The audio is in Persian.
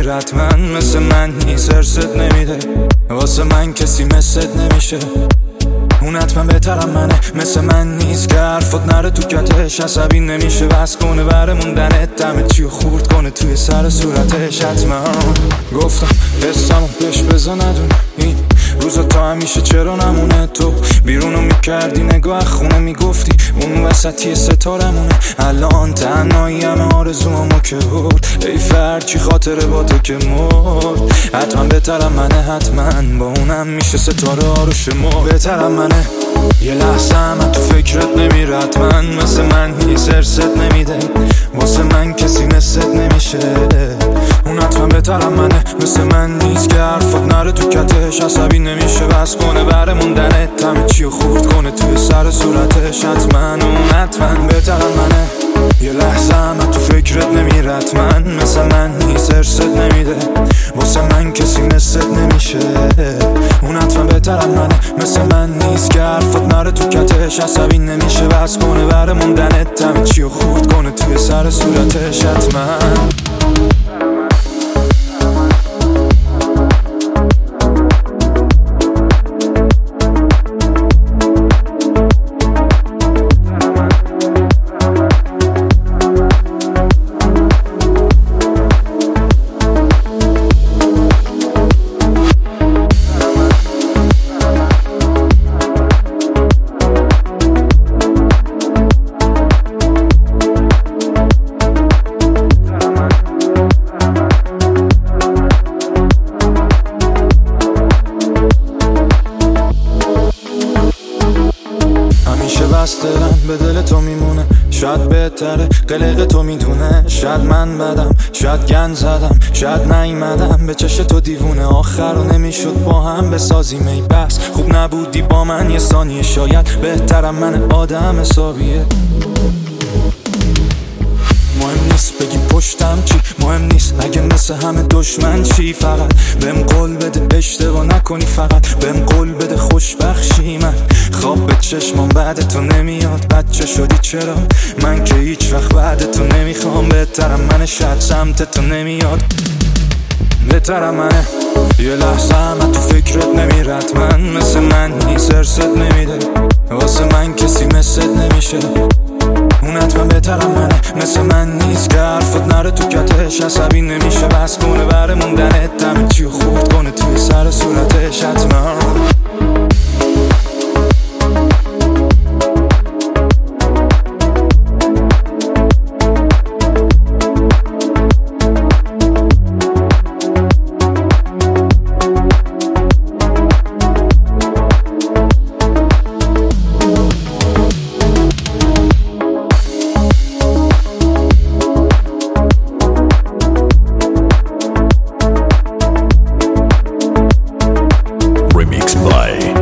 نمیره حتما مثل من نیست، ارست نمیده واسه من کسی مثلت نمیشه. اون حتما بهترم منه، مثل من نیست که حرفات نره تو کتش، عصبی نمیشه بس کنه بره موندنت، دمه چیو خورد کنه توی سر صورتش. حتما گفتم حسمو بهش بزا ندونه، این روزا تا همیشه چرا نمونه، تو بیرونو میکردی نگاه خونه میگفتی اون وسطی ستارمونه، الان تنهایی همه آرزومو که برد، ای فرد چی خاطره با تو که مرد. حتما بهترم منه، حتما با اونم میشه ستاره ها رو شمرد. بهترم منه، یه لحظه من تو فکرت نمیره حتما مثل من نیست، ارست نمیده واسه من کسی مثلت نمیشه. اون حتما بهترم منه، مثل من نیست که حرفات نره تو کتش، عصبی نمیشه بس کنه بره موندنت، همه چیو خورد کنه توی سر صورتش. حتما اون حتما بهترم منه، یه لحظه من تو فکرت نمیره حتما مثل من نیست، ارست نمیده واسه من کسی مثلت نمیشه. اون حتما بهترم منه، مثل من نیست که حرفات نره تو کتش، عصبی نمیشه بس کنه بره موندنت، همه چیو خورد کنه توی سر صورتش. حتما دلم به دل تو میمونه، شاید بهتره قلق تو میدونه، شاید من بدم شاید گند زدم شاید نیومدم به چش تو دیوونه، آخر رو نمیشد با هم بسازیم ای بس خوب نبودی با من یه ثانیه، شاید بهترم من آدم حسابیه. مهم نیست بگی پشتم چی، مهم نیست اگه مثل همه دشمن چی، فقط بهم قول بده اشتباه نکنی، فقط بهم قول بده خوشبخشی. من خواب به چشمام بعد تو نمیاد، بچه شدی چرا من که هیچ وقت بعد تو نمیخوام، بهترم من شاید سمت تو نمیاد. بهترم منه، یه لحظه من تو فکرت نمیره حتما مثل من نیست، ارست نمیده واسه من کسی مثلت نمیشه. اون حتما بهترم منه، مثل من نیست که حرفات نره تو کتش، عصبی نمیشه بس کنه بره موندنت، همه چیو خورد کنه توی سر صورتش. حتما Remixed by